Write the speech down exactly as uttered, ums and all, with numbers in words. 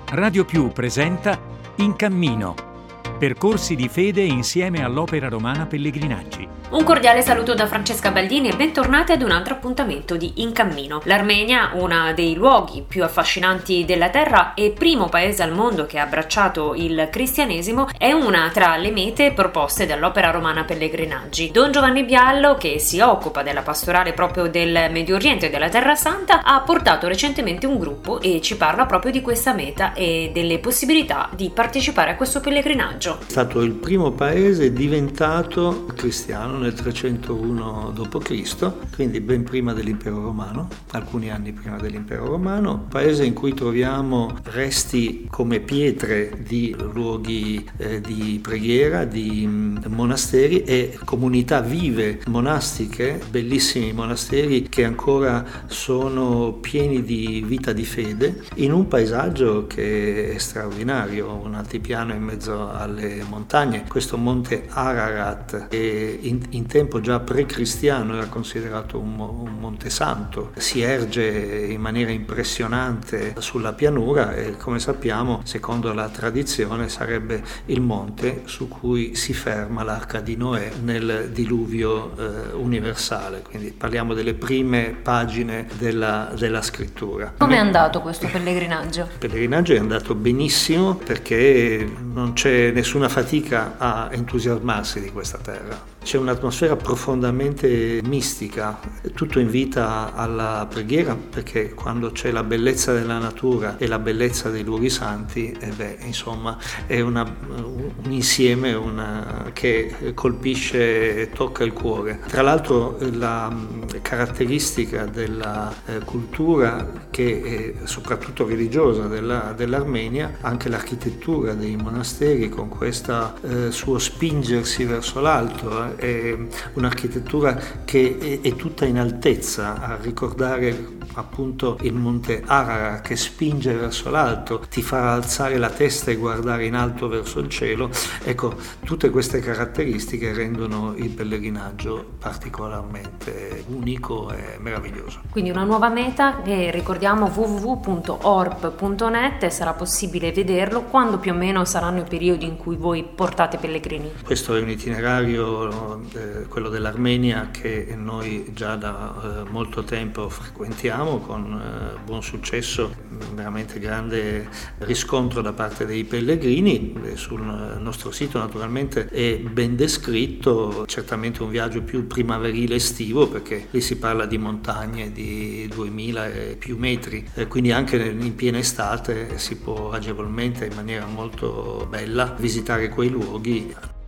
Radio Più presenta In Cammino. Percorsi di fede insieme all'Opera Romana Pellegrinaggi. Un cordiale saluto da Francesca Baldini e bentornati ad un altro appuntamento di In Cammino. L'Armenia, uno dei luoghi più affascinanti della terra e primo paese al mondo che ha abbracciato il cristianesimo, è una tra le mete proposte dall'Opera Romana Pellegrinaggi. Don Giovanni Biallo, che si occupa della pastorale proprio del Medio Oriente e della Terra Santa, ha portato recentemente un gruppo e ci parla proprio di questa meta e delle possibilità di partecipare a questo pellegrinaggio. È stato il primo paese diventato cristiano nel trecentouno dopo Cristo, quindi ben prima dell'Impero Romano, alcuni anni prima dell'Impero Romano, paese in cui troviamo resti come pietre di luoghi eh, di preghiera, di mh, monasteri e comunità vive monastiche, bellissimi monasteri che ancora sono pieni di vita di fede, in un paesaggio che è straordinario, un altipiano in mezzo alle montagne. Questo monte Ararat è in, in tempo già pre-cristiano era considerato un, un monte santo, si erge in maniera impressionante sulla pianura e, come sappiamo, secondo la tradizione sarebbe il monte su cui si ferma l'arca di Noè nel diluvio eh, universale, quindi parliamo delle prime pagine della, della scrittura. Come è andato questo pellegrinaggio? Il pellegrinaggio è andato benissimo perché non c'è nessuna fatica a entusiasmarsi di questa terra. C'è un'atmosfera profondamente mistica, tutto invita alla preghiera perché quando c'è la bellezza della natura e la bellezza dei luoghi santi, eh beh, insomma, è una, un insieme una, che colpisce e tocca il cuore. Tra l'altro la caratteristica della eh, cultura, che è soprattutto religiosa della, dell'Armenia, anche l'architettura dei monasteri con questo eh, suo spingersi verso l'alto, eh, è un'architettura che è, è tutta in altezza, a ricordare appunto il monte Ararat che spinge verso l'alto, ti fa alzare la testa e guardare in alto verso il cielo. Ecco, tutte queste caratteristiche rendono il pellegrinaggio particolarmente unico e meraviglioso. Quindi una nuova meta che ricordiamo w w w punto orb punto net, e sarà possibile vederlo quando più o meno saranno i periodi in cui voi portate pellegrini. Questo è un itinerario, eh, quello dell'Armenia, che noi già da eh, molto tempo frequentiamo con eh, buon successo, veramente grande riscontro da parte dei pellegrini. Sul nostro sito naturalmente è ben descritto, certamente un viaggio più primaverile estivo perché lì si parla di montagne di duemila e più metri, eh, quindi anche in piena estate si può agevolmente, in maniera molto bella, visitare quei luoghi.